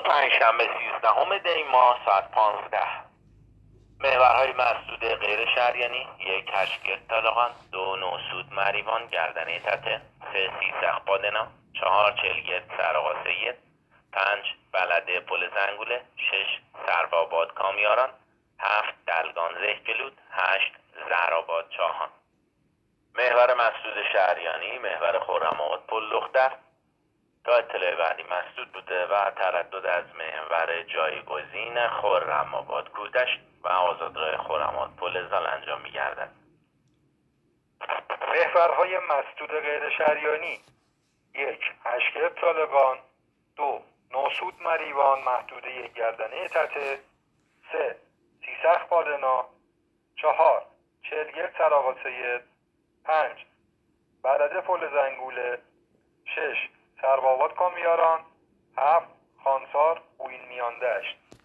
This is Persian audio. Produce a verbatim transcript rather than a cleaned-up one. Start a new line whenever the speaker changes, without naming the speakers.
پنجشنبه سیزدهم دی ماه ساعت پانزده. محورهای مسدود غیر شهریانی: یک هشتگرد طالقان، دو نوسود مریوان گردنه تته، سه سیسخ بادنا، چهار چلگرد سرآقا سید، پنج بلده پل زنگوله، شش سروآباد کامیاران، هفت دلگان زهگلود، هشت زهرآباد چاهان. محور مسدود شهریانی: محور خرم‌آباد پل دختر. تا اطلاع بعدی مسدود بوده و تردد از محور جایگزین خرم‌آباد کودشت و آزادراه خرم‌آباد پل زال انجام می‌گردد.
محورهای مسدود غیر شهریانی: یک هشتگرد طالقان، دو نوسود مریوان محدوده یک گردنه تته، سه سیسخ بادنا، چهار چلگرد سرآقا سید، پنج بلده پل زنگوله، شش سروآباد کامیاران، هفت خانسار اوین میان دشت.